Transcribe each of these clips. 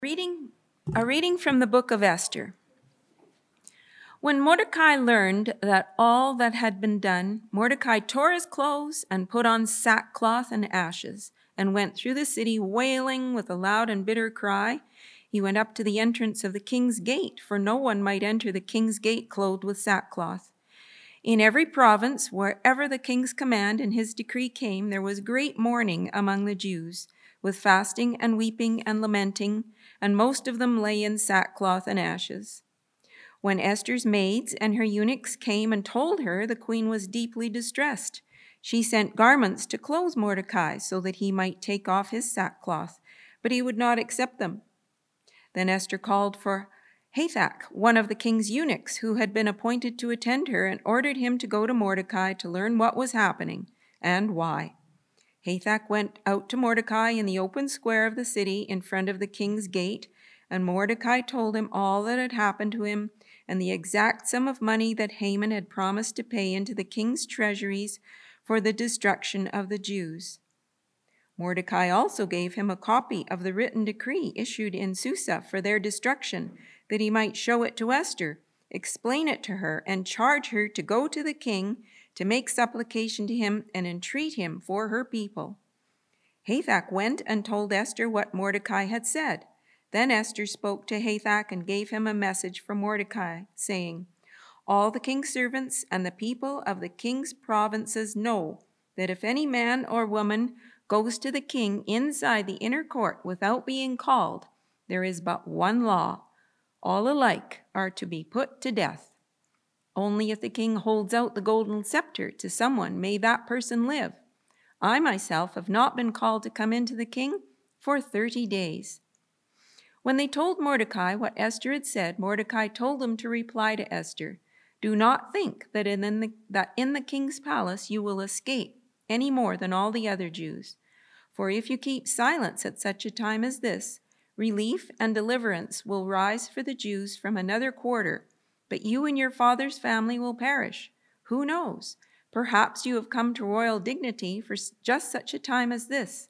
A reading from the book of Esther. When Mordecai learned that all that had been done, Mordecai tore his clothes and put on sackcloth and ashes, and went through the city wailing with a loud and bitter cry. He went up to the entrance of the king's gate, for no one might enter the king's gate clothed with sackcloth. In every province, wherever the king's command and his decree came, there was great mourning among the Jews, with fasting and weeping and lamenting, and most of them lay in sackcloth and ashes. When Esther's maids and her eunuchs came and told her the queen was deeply distressed, she sent garments to clothe Mordecai so that he might take off his sackcloth, but he would not accept them. Then Esther called for Hathach, one of the king's eunuchs who had been appointed to attend her, and ordered him to go to Mordecai to learn what was happening and why. Hathach went out to Mordecai in the open square of the city in front of the king's gate, and Mordecai told him all that had happened to him and the exact sum of money that Haman had promised to pay into the king's treasuries for the destruction of the Jews. Mordecai also gave him a copy of the written decree issued in Susa for their destruction, that he might show it to Esther, explain it to her, and charge her to go to the king to make supplication to him and entreat him for her people. Hathach went and told Esther what Mordecai had said. Then Esther spoke to Hathach and gave him a message from Mordecai, saying, "All the king's servants and the people of the king's provinces know that if any man or woman goes to the king inside the inner court without being called, there is but one law. All alike are to be put to death. Only if the king holds out the golden scepter to someone may that person live. I myself have not been called to come into the king for 30 days. When they told Mordecai what Esther had said, Mordecai told them to reply to Esther, "Do not think that in the king's palace you will escape any more than all the other Jews. For if you keep silence at such a time as this, relief and deliverance will rise for the Jews from another quarter, but you and your father's family will perish. Who knows? Perhaps you have come to royal dignity for just such a time as this."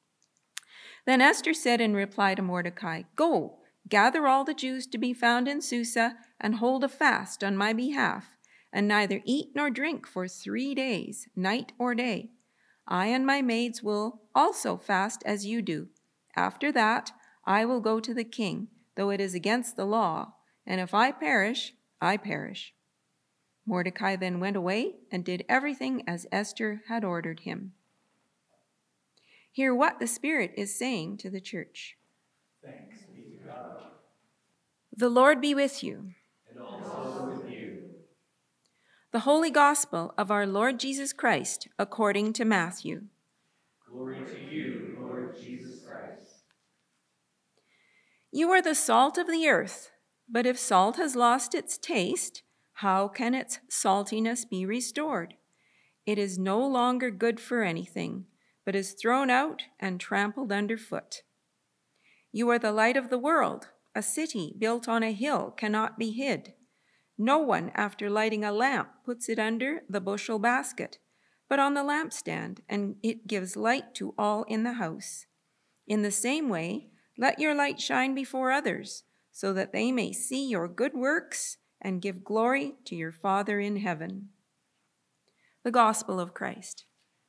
Then Esther said in reply to Mordecai, "Go, gather all the Jews to be found in Susa, and hold a fast on my behalf, and neither eat nor drink for 3 days, night or day. I and my maids will also fast as you do. After that, I will go to the king, though it is against the law, and if I perish, I perish." Mordecai then went away and did everything as Esther had ordered him. Hear what the Spirit is saying to the church. Thanks be to God. The Lord be with you. And also with you. The Holy Gospel of our Lord Jesus Christ according to Matthew. Glory to you, Lord Jesus Christ. You are the salt of the earth, but if salt has lost its taste, how can its saltiness be restored? It is no longer good for anything, but is thrown out and trampled underfoot. You are the light of the world. A city built on a hill cannot be hid. No one, after lighting a lamp, puts it under the bushel basket, but on the lampstand, and it gives light to all in the house. In the same way, let your light shine before others, so that they may see your good works and give glory to your Father in heaven. The Gospel of Christ.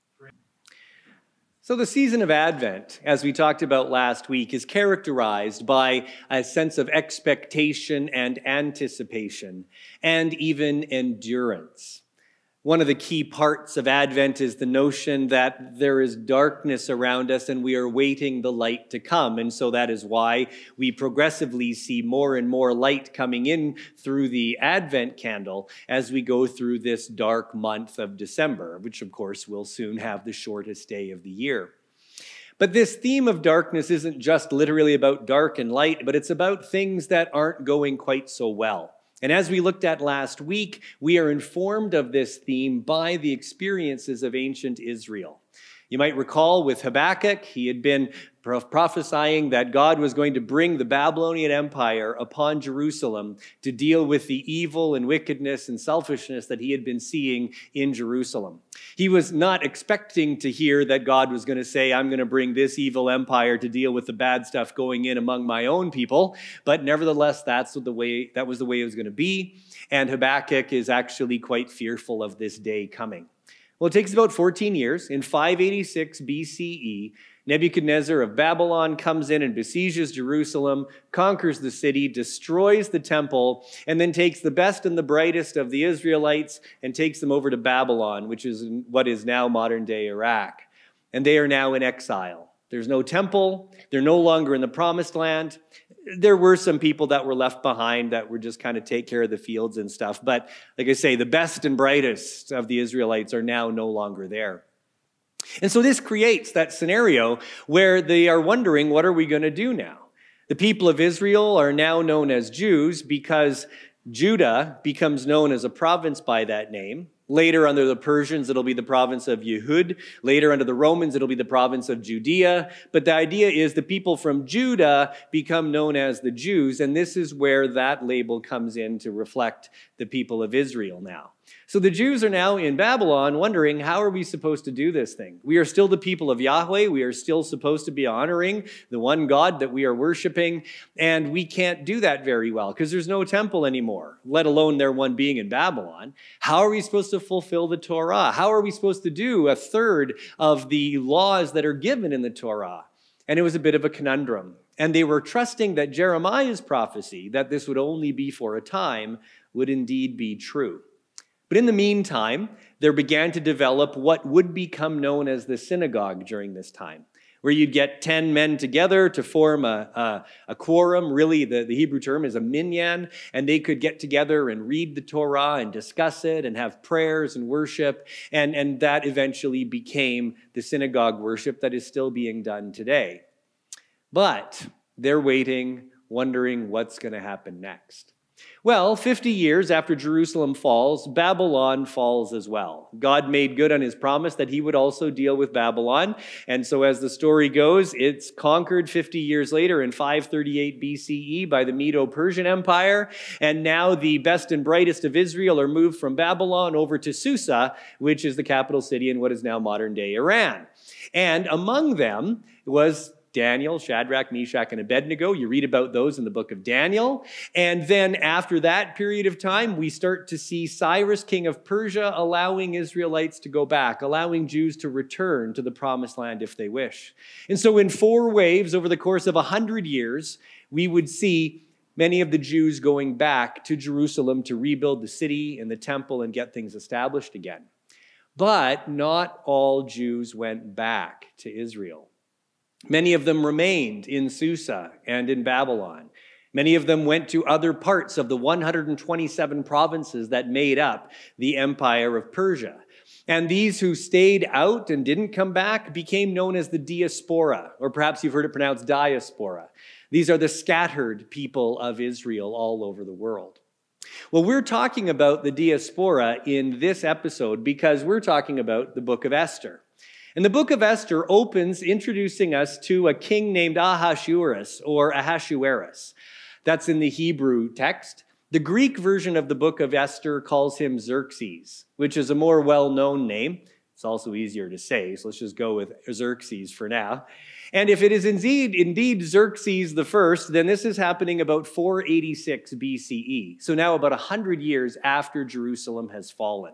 So the season of Advent, as we talked about last week, is characterized by a sense of expectation and anticipation, and even endurance. One of the key parts of Advent is the notion that there is darkness around us and we are waiting the light to come. And so that is why we progressively see more and more light coming in through the Advent candle as we go through this dark month of December, which of course will soon have the shortest day of the year. But this theme of darkness isn't just literally about dark and light, but it's about things that aren't going quite so well. And as we looked at last week, we are informed of this theme by the experiences of ancient Israel. You might recall with Habakkuk, he had been prophesying that God was going to bring the Babylonian Empire upon Jerusalem to deal with the evil and wickedness and selfishness that he had been seeing in Jerusalem. He was not expecting to hear that God was going to say, I'm going to bring this evil empire to deal with the bad stuff going in among my own people. But nevertheless, that was the way it was going to be. And Habakkuk is actually quite fearful of this day coming. Well, it takes about 14 years. In 586 BCE, Nebuchadnezzar of Babylon comes in and besieges Jerusalem, conquers the city, destroys the temple, and then takes the best and the brightest of the Israelites and takes them over to Babylon, which is what is now modern-day Iraq. And they are now in exile. There's no temple. They're no longer in the promised land. There were some people that were left behind that were just kind of take care of the fields and stuff. But like I say, the best and brightest of the Israelites are now no longer there. And so this creates that scenario where they are wondering, what are we going to do now? The people of Israel are now known as Jews because Judah becomes known as a province by that name. Later, under the Persians, it'll be the province of Yehud. Later, under the Romans, it'll be the province of Judea. But the idea is the people from Judah become known as the Jews, and this is where that label comes in to reflect the people of Israel now. So the Jews are now in Babylon wondering, how are we supposed to do this thing? We are still the people of Yahweh. We are still supposed to be honoring the one God that we are worshiping. And we can't do that very well because there's no temple anymore, let alone there one being in Babylon. How are we supposed to fulfill the Torah? How are we supposed to do a third of the laws that are given in the Torah? And it was a bit of a conundrum. And they were trusting that Jeremiah's prophecy, that this would only be for a time, would indeed be true. But in the meantime, there began to develop what would become known as the synagogue during this time, where you'd get 10 men together to form a quorum. Really, the Hebrew term is a minyan, and they could get together and read the Torah and discuss it and have prayers and worship, and that eventually became the synagogue worship that is still being done today. But they're waiting, wondering what's going to happen next. Well, 50 years after Jerusalem falls, Babylon falls as well. God made good on his promise that he would also deal with Babylon. And so as the story goes, it's conquered 50 years later in 538 BCE by the Medo-Persian Empire. And now the best and brightest of Israel are moved from Babylon over to Susa, which is the capital city in what is now modern-day Iran. And among them was Daniel, Shadrach, Meshach, and Abednego. You read about those in the book of Daniel. And then after that period of time, we start to see Cyrus, king of Persia, allowing Israelites to go back, allowing Jews to return to the promised land if they wish. And so in 4 waves over the course of 100 years, we would see many of the Jews going back to Jerusalem to rebuild the city and the temple and get things established again. But not all Jews went back to Israel. Many of them remained in Susa and in Babylon. Many of them went to other parts of the 127 provinces that made up the Empire of Persia. And these who stayed out and didn't come back became known as the diaspora, or perhaps you've heard it pronounced diaspora. These are the scattered people of Israel all over the world. Well, we're talking about the diaspora in this episode because we're talking about the book of Esther. And the book of Esther opens introducing us to a king named Ahasuerus or Ahasuerus. That's in the Hebrew text. The Greek version of the book of Esther calls him Xerxes, which is a more well-known name. It's also easier to say, so let's just go with Xerxes for now. And if it is indeed Xerxes the first, then this is happening about 486 BCE. So now about 100 years after Jerusalem has fallen.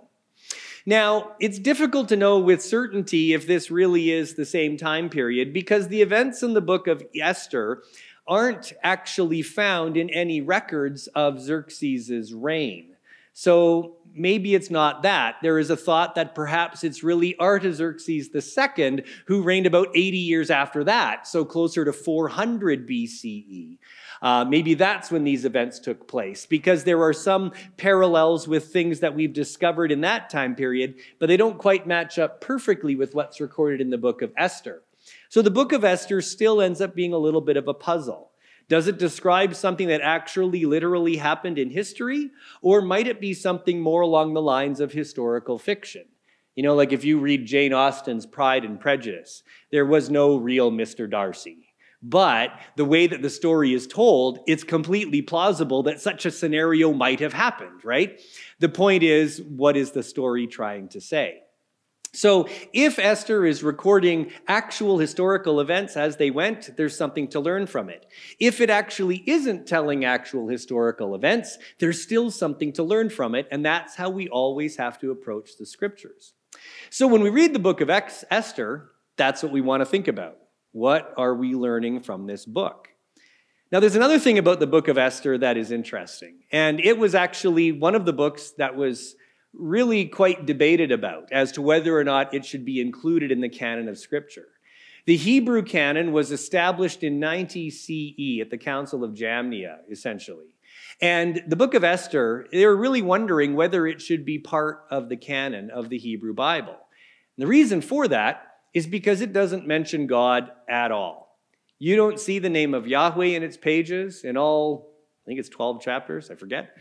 Now, it's difficult to know with certainty if this really is the same time period because the events in the book of Esther aren't actually found in any records of Xerxes' reign. So maybe it's not that. There is a thought that perhaps it's really Artaxerxes II who reigned about 80 years after that, so closer to 400 BCE. Maybe that's when these events took place, because there are some parallels with things that we've discovered in that time period, but they don't quite match up perfectly with what's recorded in the book of Esther. So the book of Esther still ends up being a little bit of a puzzle. Does it describe something that actually literally happened in history, or might it be something more along the lines of historical fiction? You know, like if you read Jane Austen's Pride and Prejudice, there was no real Mr. Darcy. But the way that the story is told, it's completely plausible that such a scenario might have happened, right? The point is, what is the story trying to say? So if Esther is recording actual historical events as they went, there's something to learn from it. If it actually isn't telling actual historical events, there's still something to learn from it, and that's how we always have to approach the scriptures. So when we read the book of Esther, that's what we want to think about. What are we learning from this book? Now, there's another thing about the book of Esther that is interesting, and it was actually one of the books that was really quite debated about as to whether or not it should be included in the canon of Scripture. The Hebrew canon was established in 90 CE at the Council of Jamnia, essentially. And the book of Esther, they were really wondering whether it should be part of the canon of the Hebrew Bible. And the reason for that is because it doesn't mention God at all. You don't see the name of Yahweh in its pages in all, I think it's 12 chapters, I forget.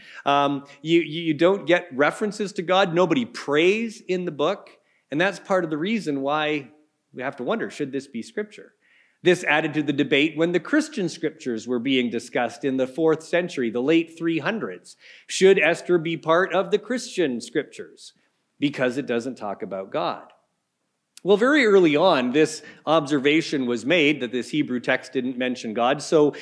You don't get references to God. Nobody prays in the book. And that's part of the reason why we have to wonder, should this be Scripture? This added to the debate when the Christian scriptures were being discussed in the 4th century, the late 300s. Should Esther be part of the Christian scriptures? Because it doesn't talk about God. Well, very early on, this observation was made that this Hebrew text didn't mention God. So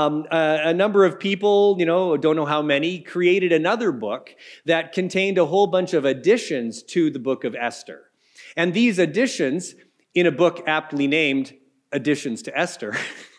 a number of people, don't know how many, created another book that contained a whole bunch of additions to the book of Esther. And these additions, in a book aptly named Additions to Esther,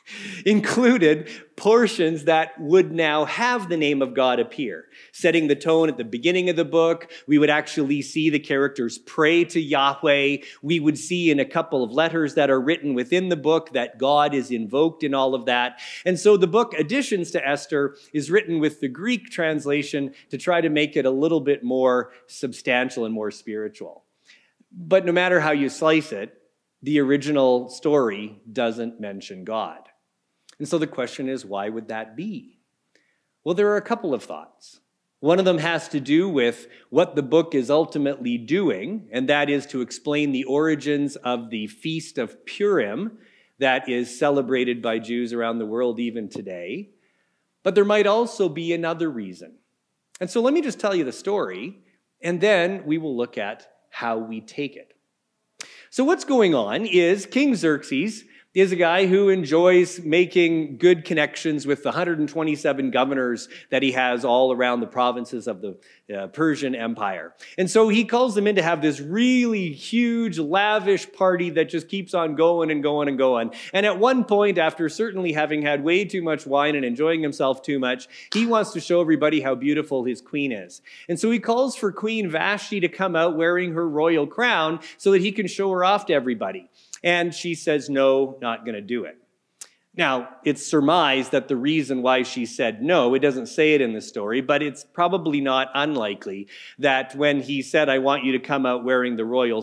included portions that would now have the name of God appear, setting the tone at the beginning of the book. We would actually see the characters pray to Yahweh. We would see in a couple of letters that are written within the book that God is invoked in all of that. And so the book Additions to Esther is written with the Greek translation to try to make it a little bit more substantial and more spiritual. But no matter how you slice it, the original story doesn't mention God. And so the question is, why would that be? Well, there are a couple of thoughts. One of them has to do with what the book is ultimately doing, and that is to explain the origins of the Feast of Purim that is celebrated by Jews around the world even today. But there might also be another reason. And so let me just tell you the story, and then we will look at how we take it. So what's going on is King Xerxes is a guy who enjoys making good connections with the 127 governors that he has all around the provinces of the Persian Empire. And so he calls them in to have this really huge, lavish party that just keeps on going and going and going. And at one point, after certainly having had way too much wine and enjoying himself too much, he wants to show everybody how beautiful his queen is. And so he calls for Queen Vashti to come out wearing her royal crown so that he can show her off to everybody. And she says, no, not going to do it. Now, it's surmised that the reason why she said no, it doesn't say it in the story, but it's probably not unlikely that when he said, I want you to come out wearing the royal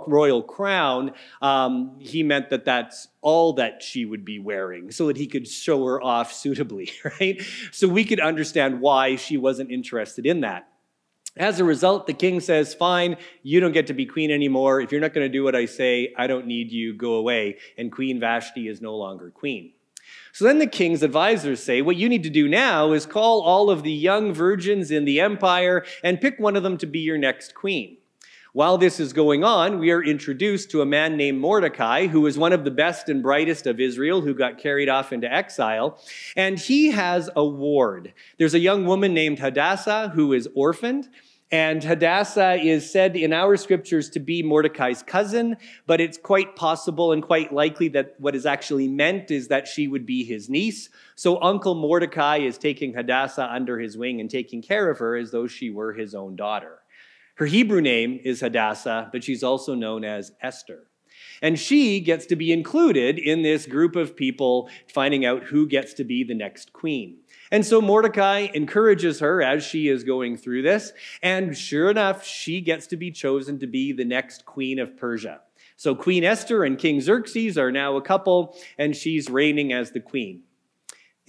crown, he meant that that's all that she would be wearing so that he could show her off suitably, right? So we could understand why she wasn't interested in that. As a result, the king says, fine, you don't get to be queen anymore. If you're not going to do what I say, I don't need you, go away. And Queen Vashti is no longer queen. So then the king's advisors say, what you need to do now is call all of the young virgins in the empire and pick one of them to be your next queen. While this is going on, we are introduced to a man named Mordecai, who is one of the best and brightest of Israel, who got carried off into exile. And he has a ward. There's a young woman named Hadassah who is orphaned. And Hadassah is said in our scriptures to be Mordecai's cousin, but it's quite possible and quite likely that what is actually meant is that she would be his niece. So Uncle Mordecai is taking Hadassah under his wing and taking care of her as though she were his own daughter. Her Hebrew name is Hadassah, but she's also known as Esther. And she gets to be included in this group of people finding out who gets to be the next queen. And so Mordecai encourages her as she is going through this. And sure enough, she gets to be chosen to be the next queen of Persia. So Queen Esther and King Xerxes are now a couple, and she's reigning as the queen.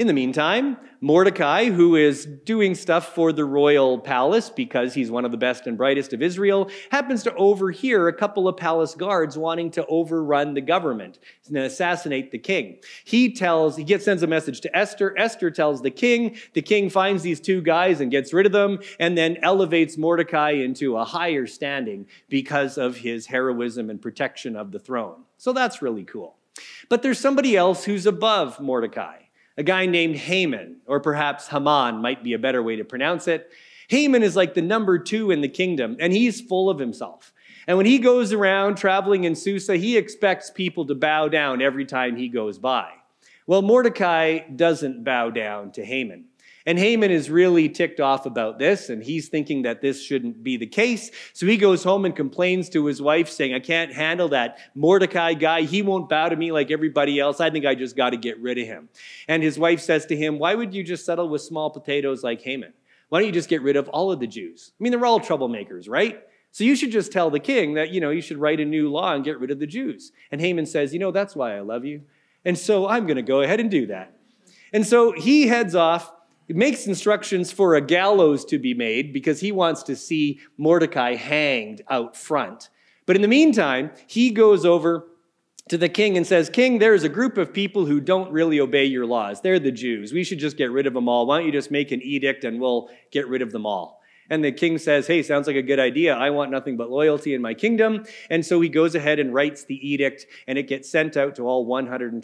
In the meantime, Mordecai, who is doing stuff for the royal palace because he's one of the best and brightest of Israel, happens to overhear a couple of palace guards wanting to overrun the government and assassinate the king. He sends a message to Esther. Esther tells the king. The king finds these two guys and gets rid of them and then elevates Mordecai into a higher standing because of his heroism and protection of the throne. So that's really cool. But there's somebody else who's above Mordecai. A guy named Haman, or perhaps Haman might be a better way to pronounce it. Haman is like the number 2 in the kingdom, and he's full of himself. And when he goes around traveling in Susa, he expects people to bow down every time he goes by. Well, Mordecai doesn't bow down to Haman. And Haman is really ticked off about this, and he's thinking that this shouldn't be the case. So he goes home and complains to his wife, saying, I can't handle that Mordecai guy. He won't bow to me like everybody else. I think I just got to get rid of him. And his wife says to him, why would you just settle with small potatoes like Haman? Why don't you just get rid of all of the Jews? I mean, they're all troublemakers, right? So you should just tell the king that, you should write a new law and get rid of the Jews. And Haman says, that's why I love you. And so I'm going to go ahead and do that. And so he heads off. He makes instructions for a gallows to be made because he wants to see Mordecai hanged out front. But in the meantime, he goes over to the king and says, King, there's a group of people who don't really obey your laws. They're the Jews. We should just get rid of them all. Why don't you just make an edict and we'll get rid of them all? And the king says, hey, sounds like a good idea. I want nothing but loyalty in my kingdom. And so he goes ahead and writes the edict, and it gets sent out to all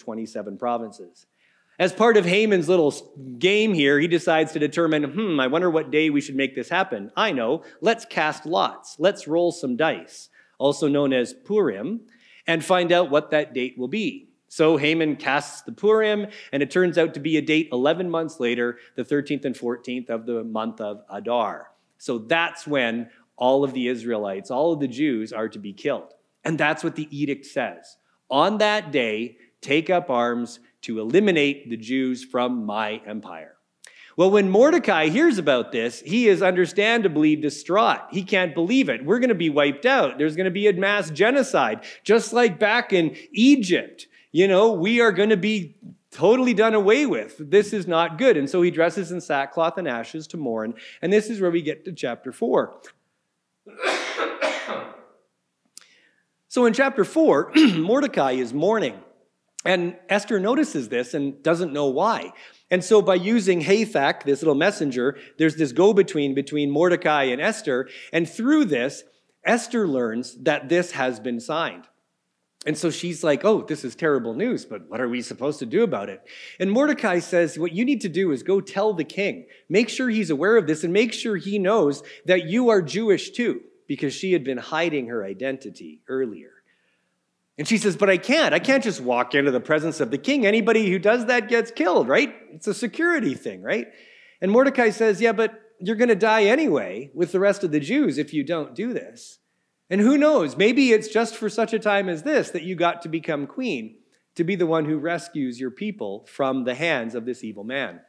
127 provinces. As part of Haman's little game here, he decides to determine, I wonder what day we should make this happen. I know, let's cast lots. Let's roll some dice, also known as Purim, and find out what that date will be. So Haman casts the Purim, and it turns out to be a date 11 months later, the 13th and 14th of the month of Adar. So that's when all of the Israelites, all of the Jews are to be killed. And that's what the edict says. On that day, take up arms to eliminate the Jews from my empire. Well, when Mordecai hears about this, he is understandably distraught. He can't believe it. We're going to be wiped out. There's going to be a mass genocide, just like back in Egypt. We are going to be totally done away with. This is not good. And so he dresses in sackcloth and ashes to mourn. And this is where we get to chapter 4. So in chapter 4, Mordecai is mourning. And Esther notices this and doesn't know why. And so by using Hathach, this little messenger, there's this go-between between Mordecai and Esther. And through this, Esther learns that this has been signed. And so she's like, oh, this is terrible news, but what are we supposed to do about it? And Mordecai says, what you need to do is go tell the king. Make sure he's aware of this and make sure he knows that you are Jewish too, because she had been hiding her identity earlier. And she says, but I can't just walk into the presence of the king. Anybody who does that gets killed, right? It's a security thing, right? And Mordecai says, yeah, but you're going to die anyway with the rest of the Jews if you don't do this. And who knows, maybe it's just for such a time as this that you got to become queen, to be the one who rescues your people from the hands of this evil man.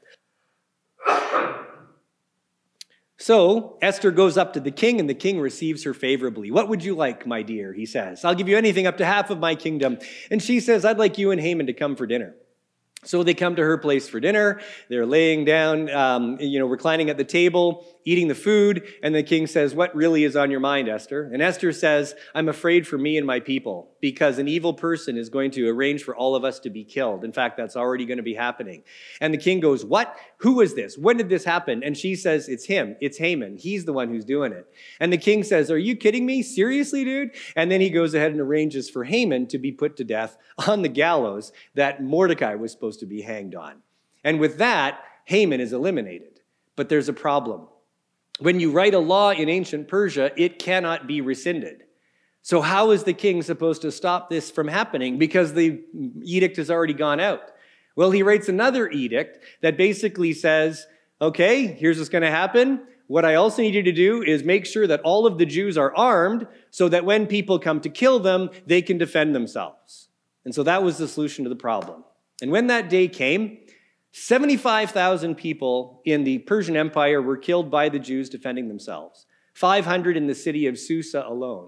So Esther goes up to the king, and the king receives her favorably. What would you like, my dear? He says. I'll give you anything up to half of my kingdom. And she says, I'd like you and Haman to come for dinner. So they come to her place for dinner. They're laying down, reclining at the table, eating the food. And the king says, what really is on your mind, Esther? And Esther says, I'm afraid for me and my people, because an evil person is going to arrange for all of us to be killed. In fact, that's already going to be happening. And the king goes, what? Who is this? When did this happen? And she says, it's him. It's Haman. He's the one who's doing it. And the king says, are you kidding me? Seriously, dude? And then he goes ahead and arranges for Haman to be put to death on the gallows that Mordecai was supposed to be hanged on. And with that, Haman is eliminated. But there's a problem. When you write a law in ancient Persia, it cannot be rescinded. So how is the king supposed to stop this from happening? Because the edict has already gone out. Well, he writes another edict that basically says, okay, here's what's going to happen. What I also need you to do is make sure that all of the Jews are armed so that when people come to kill them, they can defend themselves. And so that was the solution to the problem. And when that day came, 75,000 people in the Persian Empire were killed by the Jews defending themselves. 500 in the city of Susa alone.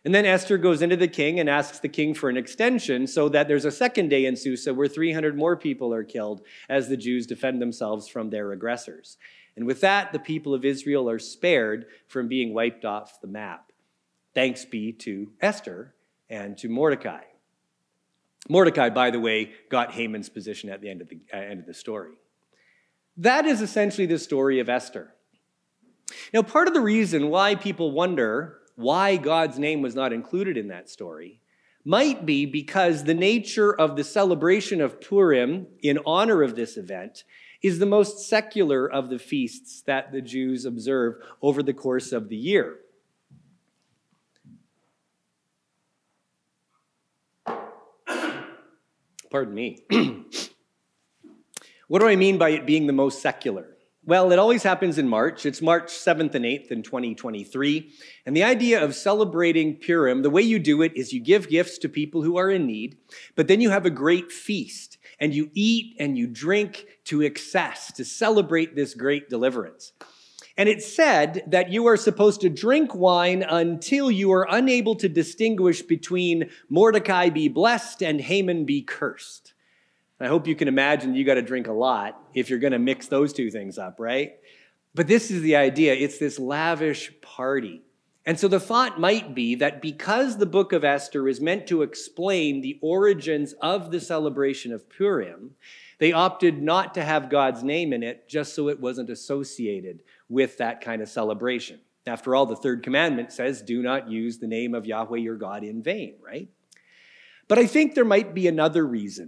And then Esther goes into the king and asks the king for an extension so that there's a second day in Susa where 300 more people are killed as the Jews defend themselves from their aggressors. And with that, the people of Israel are spared from being wiped off the map. Thanks be to Esther and to Mordecai. Mordecai, by the way, got Haman's position at the end of the story. That is essentially the story of Esther. Now, part of the reason why people wonder why God's name was not included in that story might be because the nature of the celebration of Purim in honor of this event is the most secular of the feasts that the Jews observe over the course of the year. Pardon me. What do I mean by it being the most secular? Well, it always happens in March. It's March 7th and 8th in 2023. And the idea of celebrating Purim, the way you do it is you give gifts to people who are in need, but then you have a great feast, and you eat and you drink to excess to celebrate this great deliverance. And it said that you are supposed to drink wine until you are unable to distinguish between Mordecai be blessed and Haman be cursed. I hope you can imagine you got to drink a lot if you're going to mix those two things up, right? But this is the idea. It's this lavish party. And so the thought might be that because the book of Esther is meant to explain the origins of the celebration of Purim, they opted not to have God's name in it just so it wasn't associated with that kind of celebration. After all, the third commandment says, do not use the name of Yahweh your God in vain, right? But I think there might be another reason.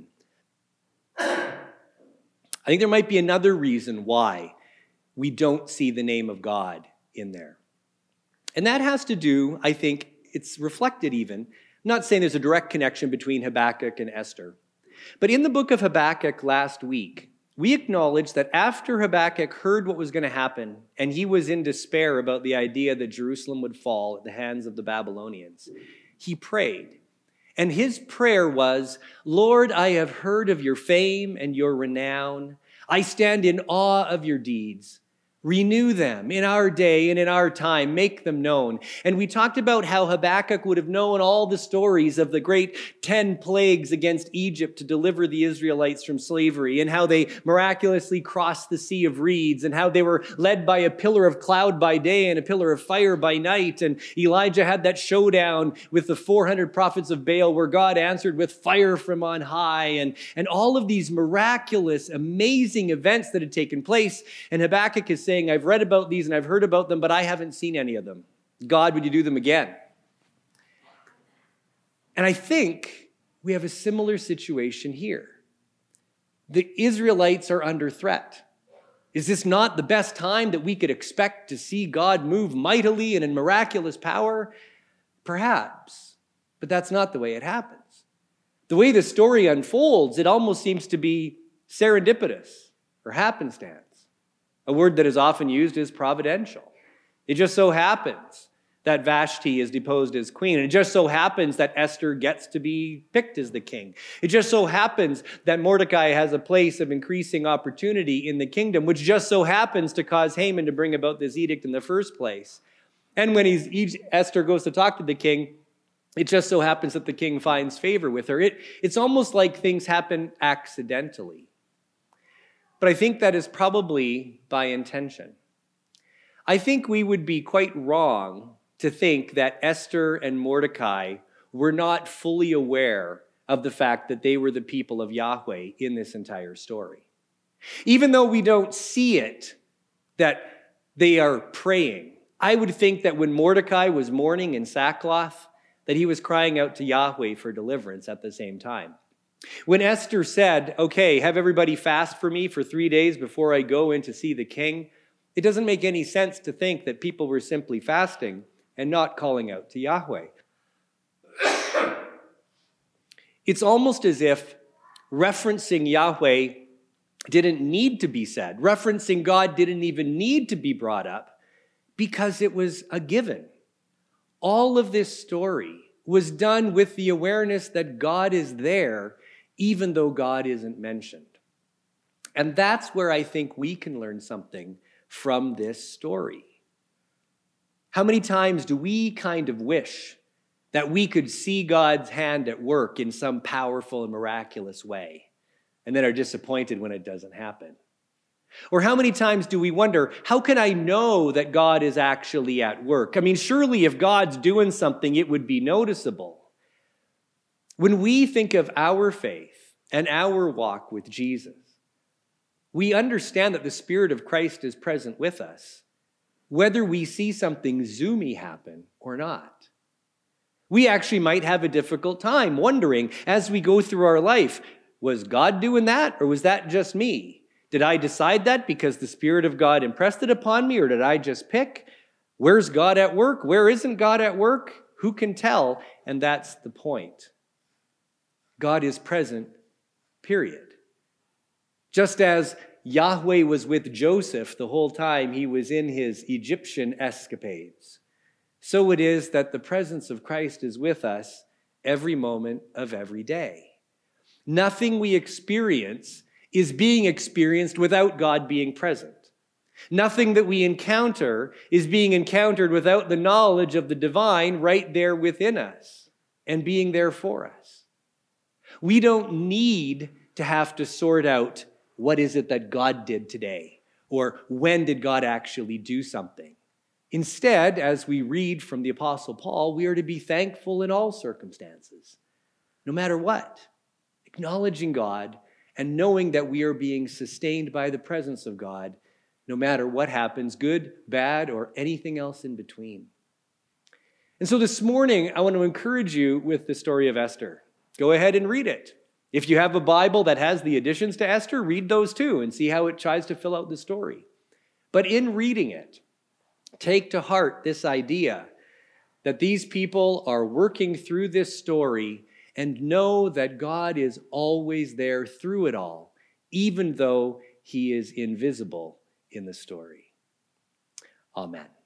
I think there might be another reason why we don't see the name of God in there. And that has to do, I think it's reflected even, I'm not saying there's a direct connection between Habakkuk and Esther, but in the book of Habakkuk last week, we acknowledged that after Habakkuk heard what was going to happen, and he was in despair about the idea that Jerusalem would fall at the hands of the Babylonians, he prayed. And his prayer was, Lord, I have heard of your fame and your renown. I stand in awe of your deeds. Renew them in our day and in our time. Make them known. And we talked about how Habakkuk would have known all the stories of the great 10 plagues against Egypt to deliver the Israelites from slavery, and how they miraculously crossed the Sea of Reeds, and how they were led by a pillar of cloud by day and a pillar of fire by night. And Elijah had that showdown with the 400 prophets of Baal where God answered with fire from on high, and all of these miraculous, amazing events that had taken place. And Habakkuk is saying, I've read about these and I've heard about them, but I haven't seen any of them. God, would you do them again? And I think we have a similar situation here. The Israelites are under threat. Is this not the best time that we could expect to see God move mightily and in miraculous power? Perhaps, but that's not the way it happens. The way the story unfolds, it almost seems to be serendipitous or happenstance. A word that is often used is providential. It just so happens that Vashti is deposed as queen. And it just so happens that Esther gets to be picked as the king. It just so happens that Mordecai has a place of increasing opportunity in the kingdom, which just so happens to cause Haman to bring about this edict in the first place. And when Esther goes to talk to the king, it just so happens that the king finds favor with her. It's almost like things happen accidentally. But I think that is probably by intention. I think we would be quite wrong to think that Esther and Mordecai were not fully aware of the fact that they were the people of Yahweh in this entire story. Even though we don't see it, that they are praying, I would think that when Mordecai was mourning in sackcloth, that he was crying out to Yahweh for deliverance at the same time. When Esther said, okay, have everybody fast for me for 3 days before I go in to see the king, it doesn't make any sense to think that people were simply fasting and not calling out to Yahweh. It's almost as if referencing Yahweh didn't need to be said. Referencing God didn't even need to be brought up because it was a given. All of this story was done with the awareness that God is there, even though God isn't mentioned. And that's where I think we can learn something from this story. How many times do we kind of wish that we could see God's hand at work in some powerful and miraculous way, and then are disappointed when it doesn't happen? Or how many times do we wonder, how can I know that God is actually at work? I mean, surely if God's doing something, it would be noticeable. When we think of our faith and our walk with Jesus, we understand that the Spirit of Christ is present with us, whether we see something zoomy happen or not. We actually might have a difficult time wondering as we go through our life, was God doing that or was that just me? Did I decide that because the Spirit of God impressed it upon me, or did I just pick? Where's God at work? Where isn't God at work? Who can tell? And that's the point. God is present, period. Just as Yahweh was with Joseph the whole time he was in his Egyptian escapades, so it is that the presence of Christ is with us every moment of every day. Nothing we experience is being experienced without God being present. Nothing that we encounter is being encountered without the knowledge of the divine right there within us and being there for us. We don't need to have to sort out what is it that God did today, or when did God actually do something. Instead, as we read from the Apostle Paul, we are to be thankful in all circumstances, no matter what, acknowledging God and knowing that we are being sustained by the presence of God, no matter what happens, good, bad, or anything else in between. And so this morning, I want to encourage you with the story of Esther. Go ahead and read it. If you have a Bible that has the additions to Esther, read those too and see how it tries to fill out the story. But in reading it, take to heart this idea that these people are working through this story and know that God is always there through it all, even though he is invisible in the story. Amen.